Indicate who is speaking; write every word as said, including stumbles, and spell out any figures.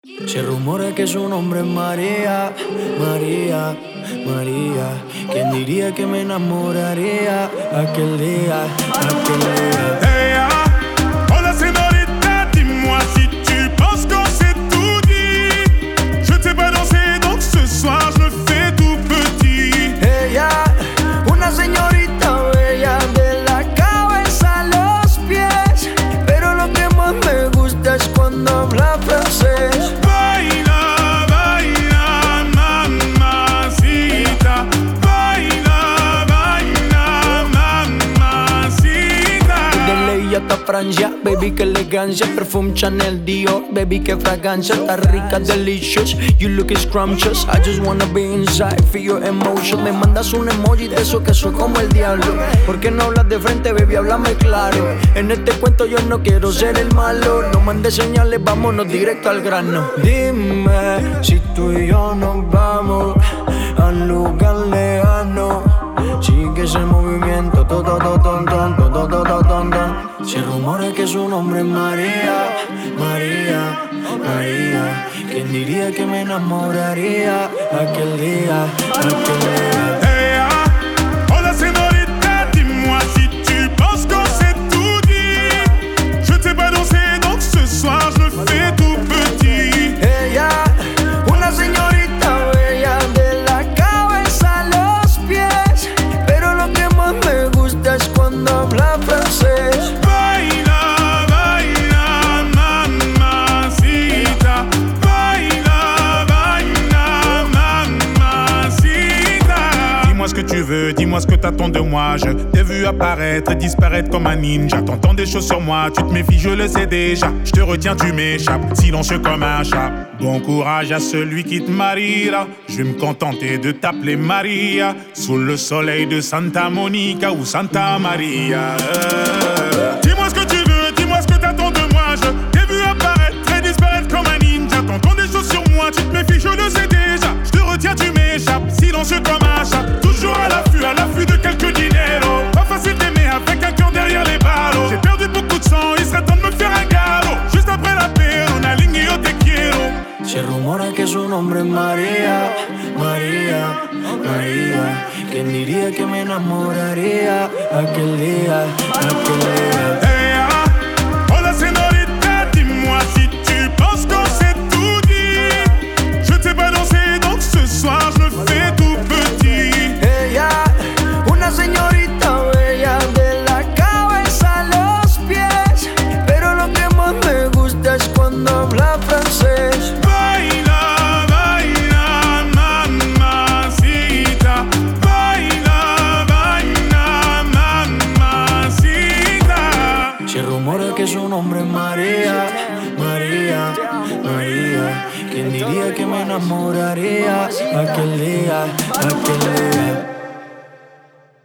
Speaker 1: Se rumora que su nombre es María, María, María. ¿Quién diría que me enamoraría aquel día, aquel día?
Speaker 2: Hey, ah, hola señorita, dis-moi si tu penses qu'on s'est tout dit. Je t'ai pas dansé donc ce soir je me fais tout petit.
Speaker 1: Ella, una señorita bella de la cabeza a los pies, pero lo que más me gusta es cuando habla francés.
Speaker 2: Baila, baila, mamacita. Baila, baila, mamacita.
Speaker 1: De ley hasta Francia, baby, que elegancia. Perfume Chanel, Dior, baby, que fragancia. Está rica, delicious, you look scrumptious. I just wanna be inside, feel your emotion. Me mandas un emoji de eso que soy como el diablo. ¿Por qué no hablas de frente, baby? Háblame claro. En este cuento yo no quiero ser el malo. No mandes señales, vámonos directo al grano. Dime si tú y yo nos vamos al lugar lejano. Sigue ese movimiento, to, to, to, ton, ton, to, to, to, to, ton, ton. Se rumora que su nombre es María, María, María. ¿Quién diría que me enamoraría aquel día, aquel día?
Speaker 2: Hey, ah, hola señorita, dis-moi si tu penses qu'on s'est tout dit. Je t'ai pas dansé donc ce soir je me fais tout petit.
Speaker 1: Ella, una señorita bella de la cabeza a los pies, pero lo que más me gusta es cuando habla francés.
Speaker 2: Baila, baila, mamacita. Baila, baila, mamacita. Dis-moi ce que tu veux, dis-moi ce que t'attends de moi. Je t'ai vu apparaître et disparaître comme un ninja. T'entends des choses sur moi, tu te méfies, je le sais déjà. Je te retiens, tu m'échappes, silencieux comme un chat. Bon courage à celui qui te mariera. Je vais me contenter de t'appeler Maria. Sous le soleil de Santa Monica ou Santa Maria. Euh. Dis-moi ce que tu veux, dis-moi ce que t'attends de moi. Je t'ai vu apparaître et disparaître comme un ninja. T'entends des choses sur moi, tu te méfies, je le sais déjà. Je te retiens, tu m'échappes, silencieux comme un chat. Toujours à l'affût, à l'affût de quelques dinero. Pas facile d'aimer avec un cœur derrière les ballots. J'ai perdu beaucoup de sang, il serait temps de me faire un galop. Juste après la paix, on a ligné au te quiero.
Speaker 1: Se rumora que su nombre es María, María, María. ¿Quién diría que me enamoraría aquel día, aquel día?
Speaker 2: Hey, ah, hola señorita, dis-moi si tu penses qu'on s'est tout dit. Je t'ai pas dansé donc ce soir je me fais tout petit.
Speaker 1: Ella, una señorita bella de la cabeza a los pies, pero lo que más me gusta es cuando habla francés.
Speaker 2: Baila, baila, mamacita. Baila, baila, mamacita.
Speaker 1: Se rumora que su nombre es María, María, María. ¿Quién diría que me enamoraría aquel día, aquel día?